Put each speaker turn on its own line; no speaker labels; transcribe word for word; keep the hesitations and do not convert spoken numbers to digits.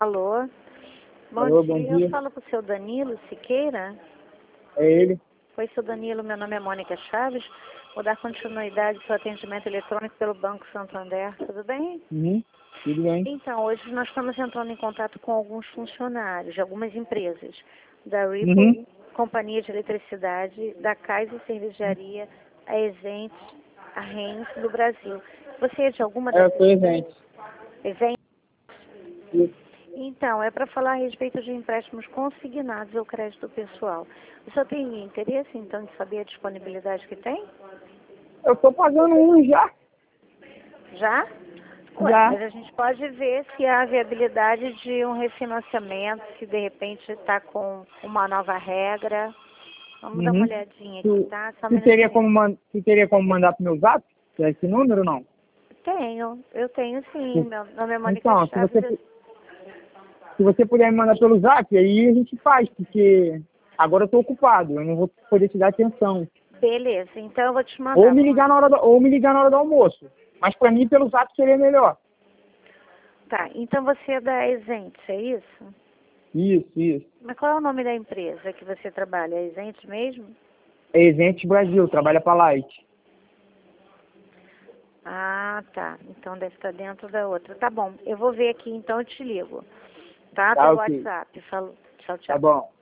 Alô? Bom,
Alô,
dia.
bom dia.
Eu falo com o seu Danilo Siqueira.
É ele.
Oi, seu Danilo. Meu nome é Mônica Chaves. Vou dar continuidade ao seu atendimento eletrônico pelo Banco Santander. Tudo bem?
Uhum. Tudo bem.
Então, hoje nós estamos entrando em contato com alguns funcionários de algumas empresas. Da Ripple,
Uhum.
Companhia de Eletricidade, da Kaiser Cervejaria, a Exente, a Heinz do Brasil. Você é de alguma
É, eu
dessas
sou
empresas?
evento.
Exente?
Isso.
Então, é para falar a respeito de empréstimos consignados ao crédito pessoal. O senhor tem interesse, então, de saber a disponibilidade que tem?
Eu tô pagando um já.
Já? Ué,
Já.
mas a gente pode ver se há viabilidade de um refinanciamento, se de repente está com uma nova regra. Vamos dar uma
Uhum.
olhadinha aqui,
Tu,
tá? Só um
tu, teria como
minutinho.
man, tu teria como mandar pro meu zap? É esse número ou não?
Tenho, eu tenho sim. Meu nome é Mônica
Então, se
Chaves.
você,
eu-
pu- se você puder me mandar pelo zap, aí a gente faz, porque agora eu tô ocupado, eu não vou poder te dar atenção.
Beleza, então eu vou te
Ou
mandar.
me ligar na hora do, ou me ligar na hora do almoço. Mas pra mim pelo zap seria melhor.
Tá, então você é da Exente, é isso?
Isso, isso.
Mas qual é o nome da empresa que você trabalha? É Exente mesmo?
É Evento Brasil, trabalha pra Light.
Ah, tá. Então deve estar dentro da outra. Tá bom, eu vou ver aqui, então eu te ligo. Tá?
Tá,
Pelo
ok.
WhatsApp. Falou. Tchau,
Tá
tchau.
bom.